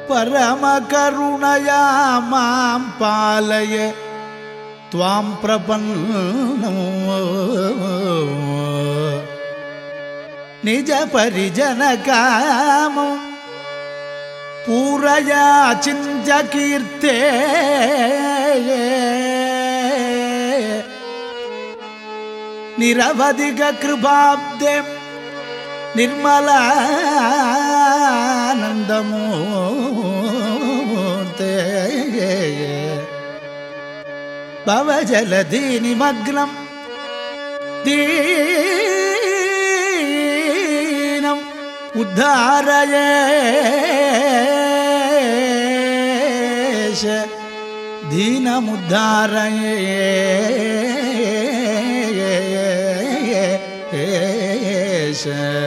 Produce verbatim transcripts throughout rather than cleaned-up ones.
ಪರಮ ಕರುಣಯ ಮಾಂ ಪಾಲಯ ತ್ವಾಂ ಪ್ರಪನ್ನೋ ನಿಜ ಪರಿಜನ ಕಾಮಂ ಪೂರಯ ಚಿಂತ್ಯ ಕೀರ್ತೆ ನಿರವಧಿಕ ಕೃಪಾಬ್ಧೆ ನಿರ್ಮಲಾನಂದಮೂರ್ತೆ ಭವಜಲಧಿ ನಿಮಗ್ನಂ ದೀನಂ ಉದ್ಧಾರಯೇಶ ದೀನಮುದ್ಧಾರಯೇಶ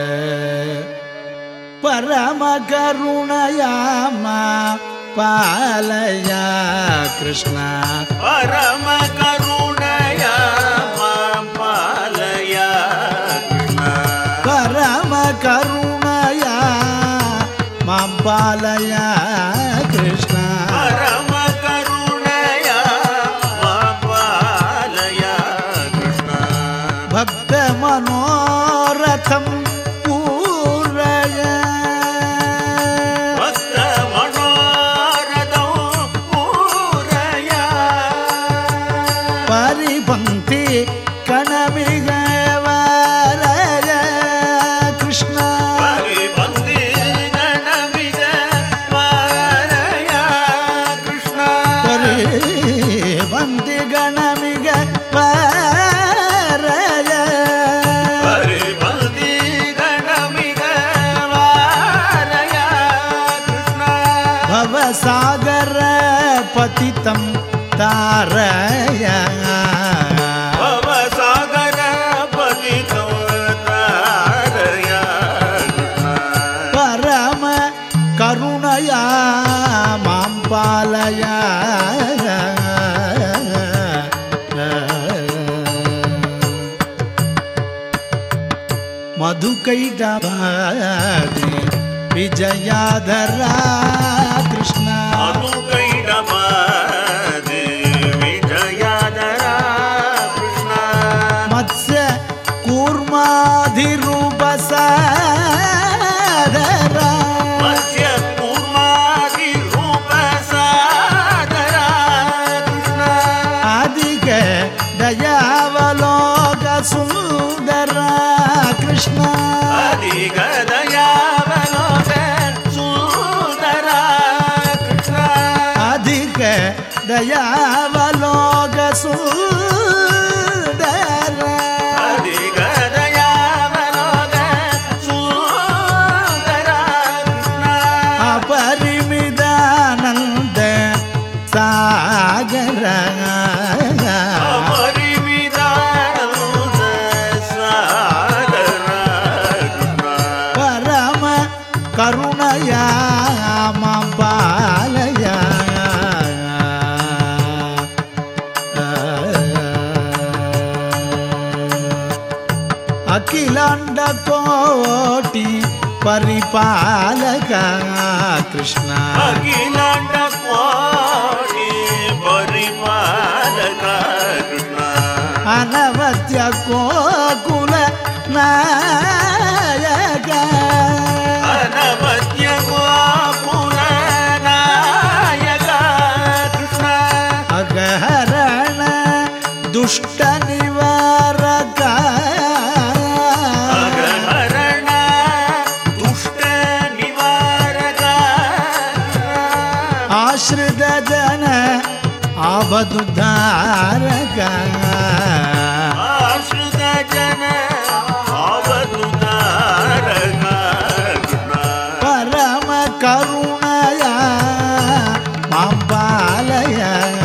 ಪರಮ ಕರುಣಯ ಮಾಂ ಪಾಲಯ ಕೃಷ್ಣ ಪರಮ ಕರುಣಯ ಮಾಂ ಪಾಲಯ ಕೃಷ್ಣ ಪರಮ ಕರುಣಯ ಮಾಂ ಪಾಲಯ ಕೃಷ್ಣ ಪರಮ ಕರುಣಯ ಮಾಂ ಪಾಲಯ ಕೃಷ್ಣ ಭಕ್ತ ಮನೋರಥಂ ಪರಿಪಂಕ್ತಿ ಕಣಮಿಗ ವಾರಯ ಕೃಷ್ಣ ಪರಿಪಂಕ್ತಿ ಕಣಮಿಗ ವಾರಯ ಕೃಷ್ಣ ಪರಿಪಂಕ್ತಿ ಗಣಮಿಗ ವಾರಯ ಪರಿಪಂಕ್ತಿ ಗಣಮಿಗ ವಾರಯ ಕೃಷ್ಣ ಭವಸಾಗರ ಪತಿತಂ ತಾರಯ ಭವಸಾಗರ ಪತಿತಂ ತಾರಯ ಪರಮ ಕರುಣಯ ಮಾಂ ಪಾಲಯ ಮಧುಕೈಟಭಾದಿ ವಿಜಯಾಧರ ಕೃಷ್ಣ ಮಧುಕೈಟಭಾದಿ ವಿಜಯಾಧರ ಕೃಷ್ಣ ಮತ್ಸ್ಯ ಕೂರ್ಮಾಧಿರೂಪ ಸಾಧರ ಮತ್ಸ್ಯ ಕೂರ್ಮಾಧಿರೂಪ ಸಾಧರ ಕೃಷ್ಣ ಅಧಿಕ ದಯಾವಲೋಕ ಸುಂದರ ಕೃಷ್ಣ ಅಧಿಕ ದಯಾವಲೋಕ ಸುಂದರ ಕೃಷ್ಣ ಅಧಿಕ ದಯಾವಲೋಕ ಸುಂದರ ಅಧಿಕ ದಯಾವಲೋಕ ಸುಂದರ ಕೃಷ್ಣ ಅಪರಿಮಿತಾನಂದ ಸಾಗರ ಅಪರಿಮಿತಾನಂದ ಸಾಗರ ಕೃಷ್ಣ ಪರಮ ಕರುಣಯ ಮಾಂ ಪಾಲಯ ಅಖಿಲಾಂಡ ಕೋಟಿ ಪರಿಪಾಲಕ ಕೃಷ್ಣ ಅಖಿಲಾಂಡ ಕೋಟಿ ಪರಿಪಾಲಕ ಕೃಷ್ಣ ಅನವತ್ಯ ಗೋಕುಲ ನಾಯಕ ಅನವತ್ಯ ಗೋಕುಲ ನಾಯಕ ಕೃಷ್ಣ ಅಗಹರಣ ದುಷ್ಟ ನಿವಾರಕ ಅಗಹರಣ ದುಷ್ಟ ನಿವಾರಕ ಆಶ್ರಿತ ಜನ ಆಬದುದ್ಧಾರಕ ಆಶ್ರಿತ ಜನ ಆವದುದಾರಕ ಕೃಷ್ಣ ಪರಮ ಕರುಣಯ ಮಾಂ ಪಾಲಯ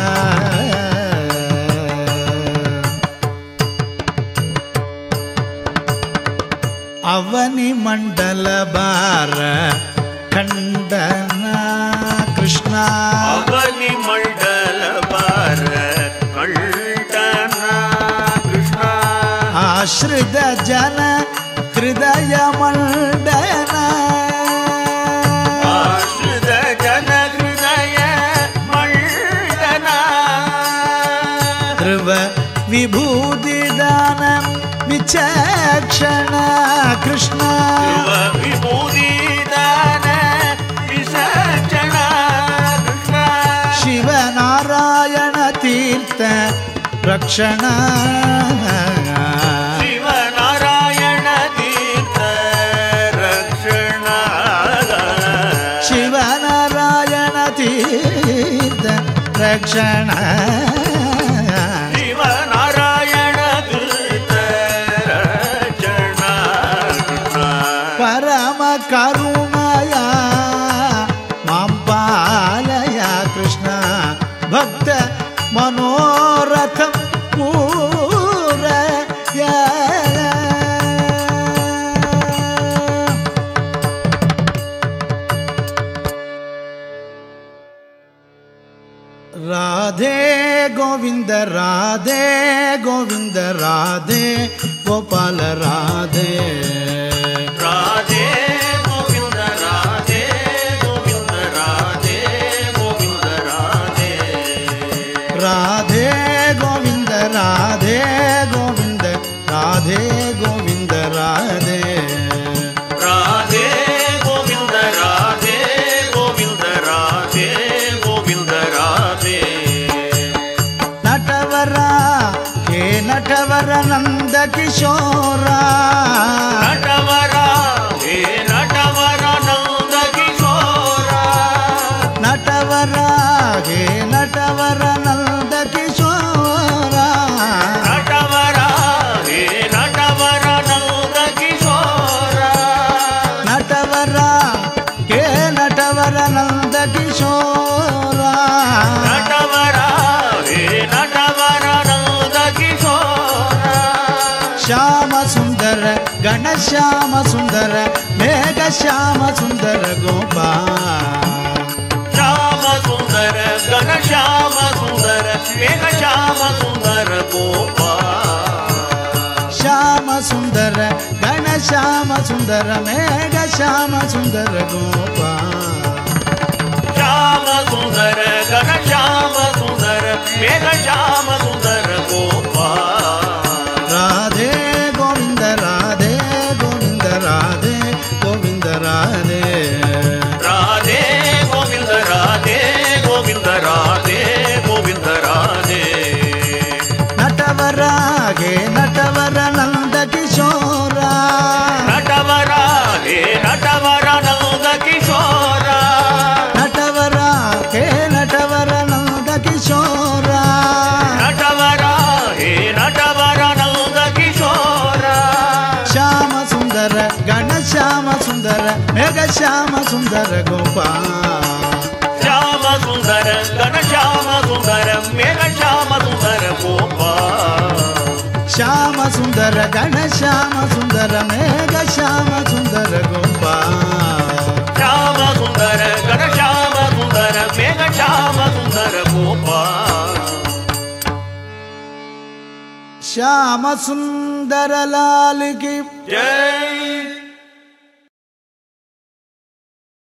ಅವನಿ ಮಂಡಲ ಬಾರ ಖಂಡನ ಕೃಷ್ಣ ಅವನಿ ಮಂಡಲ ಬಾರ ಕಂಠನ ಕೃಷ್ಣ ಆಶ್ರಿತ ಜನ ಹೃದಯ ಮಂಡನ ಆಶ್ರಿತ ಜನ விசக்ஷண கிருஷ்ண விபூதிதான விசக்ஷண கிருஷ்ண சிவநாராயண தீர்த்த ரக்ஷண சிவநாராயண தீர்த்த ரக்ஷண சிவநாராயண தீர்த்த ரக்ஷண சிவநாராயண தீர்த்த ரக்ஷண பரம கருணயா மாம் பாலயா கிருஷ்ண பக்த மனோரதம் பூரய ராதே கோவிந்த ராதே கோவிந்த ராதே கோபால ராதே ராதே கோவிந்த ராதே கோவிந்த ராதே கோவிந்த ராதே ராதே கோவிந்த ராதே கோவிந்த ராதே கோவிந்த ராதே ராதே கோவிந்த ராதே கோவிந்த ராதே கோவிந்த ராதே நட்டவரா ஹே நட்டவர நந்த கிஷோரா நட்டவரா ஹே நட்டவர நந்த கிஷோரா நட்டவரா ஹே நட்டவர நந்த கிஷோரா நட்டவரா ஹே நட்டவர நந்த கிஷோரா நட்டவரா ஹே நட்டவர நந்த கிஷோரா நட்டவரா ஹே நட்டவர நந்த கிஷோரா ಶ್ಯಾಮ ಸುಂದರ ಗಣ ಶ್ಯಾಮ ಸುಂದರ ಮೇಘ ಶ್ಯಾಮ ಸುಂದರ ಗೋಪಾಲ ಶ್ಯಾಮ ಸುಂದರ ಘನ ಶ್ಯಾಮ ಸುಂದರ ಮೇಘ ಶ್ಯಾಮ ಸುಂದರ ಗೋಪಾಲ ಶ್ಯಾಮ ಸುಂದರ ಗಣ ಶ್ಯಾಮ ಸುಂದರ ಮೇಘ ಶ್ಯಾಮ ಸುಂದರ ಗೋಪಾಲ ಶ್ಯಾಮ ಸುಂದರ ಘನ ಶ್ಯಾಮ ಸುಂದರ ಮೇಘ ಶ್ಯಾಮ ಸುಂದರ ಗೋಪಾಲ ರಾಧೆ ಗೋವಿಂದ ರಾಧೆ ಗೋವಿಂದ ರಾಧೆ ಗೋವಿಂದ ರಾಧೆ ರಾಧೆ ಗೋವಿಂದ ರಾಧೆ ಗೋವಿಂದ ರಾಧೆ ಗೋವಿಂದ ರಾಧೆ ನಟವರಾಗೆ ನಟವರ ನಂದ ಕಿಶೋರ ನಟವರ ಹೇ ನಟವರ ನಂದ ಕಿಶೋರ ನಟವರ ಹೇ ನಟವರ ನಂದ ಕಿಶೋರ ನಟವರ ಹೇ ನಟವರ ನಂದ ಕಿಶೋರ ಶ್ಯಾಮ ಸುಂದರ ಗಣ ಶ್ಯಾಮ ಸುಂದರ ಮೇಘ ಶ್ಯಾಮ ಸುಂದರ ಗೋಪಾಲ ಶ್ಯಾಮ ಸುಂದರ ಘನ ಶ್ಯಾಮ ಸುಂದರ ಮೇಘ ಶ್ಯಾಮ ಸುಂದರ ಗೋಪಾಲ ಶ್ಯಾಮ ಸುಂದರ ಗಣ ಶ್ಯಾಮ ಸುಂದರ ಮೇಘ ಶ್ಯಾಮ ಸುಂದರ ಗೋಪಾಲ ಶ್ಯಾಮ ಸುಂದರ ಘನ ಶ್ಯಾಮ ಸುಂದರ ಮೇಘ ಶ್ಯಾಮ ಸುಂದರ ಗೋಪಾಲ ಶ್ಯಾಮ ಸುಂದರ ಲಾಲ್ ಕಿ ಜೈ